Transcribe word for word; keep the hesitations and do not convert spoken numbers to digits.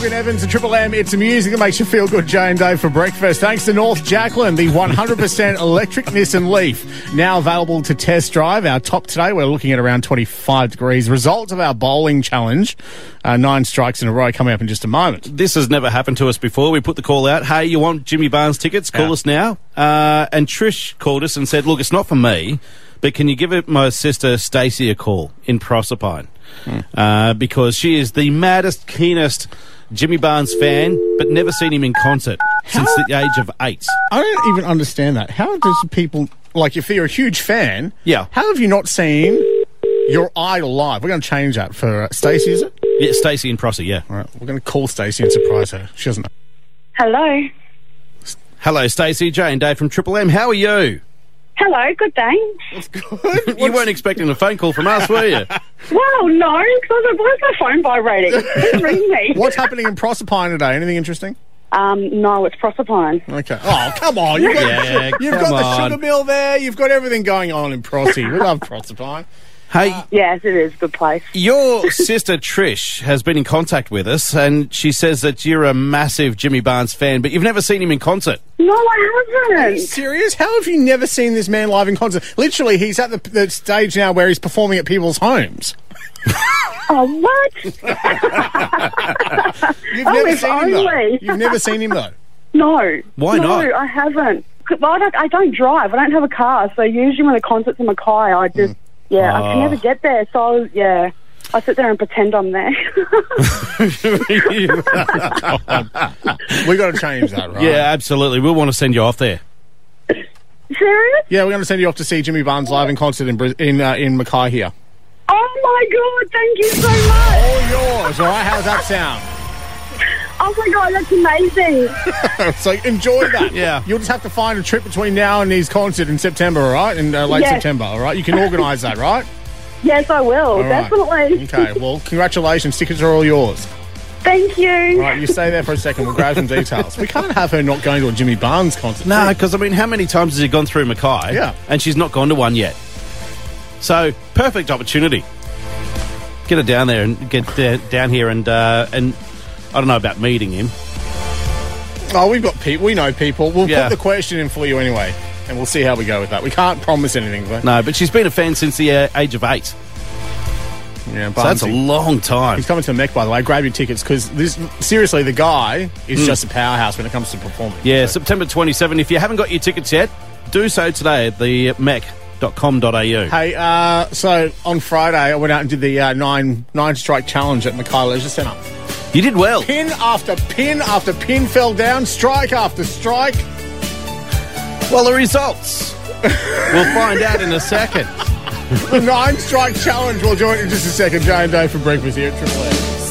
Morgan Evans and Triple M. It's music that makes you feel good, Jay and Dave, for breakfast. Thanks to North Jacqueline, the one hundred percent electric Nissan Leaf. Now available to test drive. Our top today, we're looking at around twenty-five degrees. Results of our bowling challenge. Uh, nine strikes in a row coming up in just a moment. This has never happened to us before. We put the call out. Hey, you want Jimmy Barnes tickets? Call Yeah. us now. Uh, and Trish called us and said, look, it's not for me, but can you give it my sister Stacey a call in Proserpine? Hmm. Uh, because she is the maddest, keenest Jimmy Barnes fan, but never seen him in concert since the age of eight. I don't even understand that. How does people, like, if you're a huge fan, Yeah. how have you not seen your idol live? We're going to change that for uh, Stacey, is it? Yeah, Stacey in Prosser, yeah. All right, we're going to call Stacey and surprise her. She doesn't know. Hello. Hello, Stacey. Jay and Dave from Triple M. How are you? Hello, good thanks. That's good. You weren't expecting a phone call from us, were you? Well, no, because I was like, why is my phone vibrating? Who's ringing me? What's happening in Proserpine today? Anything interesting? Um, no, it's Proserpine. Okay. Oh, come on. You've got, Yeah, you've come got the on. sugar mill there. You've got everything going on in Prosy. We love Proserpine. Hey, Yes, it is a good place. your sister Trish has been in contact with us, and she says that you're a massive Jimmy Barnes fan, but you've never seen him in concert. No, I haven't. Serious? How have you never seen this man live in concert? Literally, he's at the, the stage now where he's performing at people's homes. Oh, what? You've Oh, never if seen him, though. only. You've never seen him, though. No. Why no, not? No, I haven't. Well, I don't, I don't drive. I don't have a car, so usually when the concert's in Mackay, I just, yeah, I Oh. can never get there. So, yeah, I sit there and pretend I'm there. we got to change that, right? Yeah, absolutely. We'll want to send you off there. Serious? Yeah, we're going to send you off to see Jimmy Barnes live in concert in Bris- in uh, in Mackay here. Oh, my God, thank you so much. All yours, all right? How's that sound? Oh, my God, that's amazing. So enjoy that. Yeah. You'll just have to find a trip between now and his concert in September, all right? In uh, late Yes. September, all right? You can organise that, right? Yes, I will, All right. definitely. Okay, well, congratulations. Tickets are all yours. Thank you. All right, you stay there for a second. We'll grab some details. We can't have her not going to a Jimmy Barnes concert. No, because, I mean, how many times has he gone through Mackay? Yeah. And she's not gone to one yet. So, perfect opportunity. Get her down there and get uh, down here and, uh, and I don't know about meeting him. Oh, we've got people. We know people. We'll Yeah. put the question in for you anyway, and we'll see how we go with that. We can't promise anything, though. No, but she's been a fan since the uh, age of eight. Yeah, So that's a Barnesy. long time. He's coming to Mech, by the way. Grab your tickets, because this seriously, the guy is Mm. just a powerhouse when it comes to performing. Yeah, So- September twenty-seventh. If you haven't got your tickets yet, do so today at the mech dot com dot a u. Hey, uh, so on Friday, I went out and did the uh, nine nine strike challenge at Mackay Leisure Centre. You did well. Pin after pin after pin fell down, strike after strike. Well, the results. We'll find out in a second. The nine strike challenge. We'll join in just a second. Jay and Dave for breakfast here at Triple M.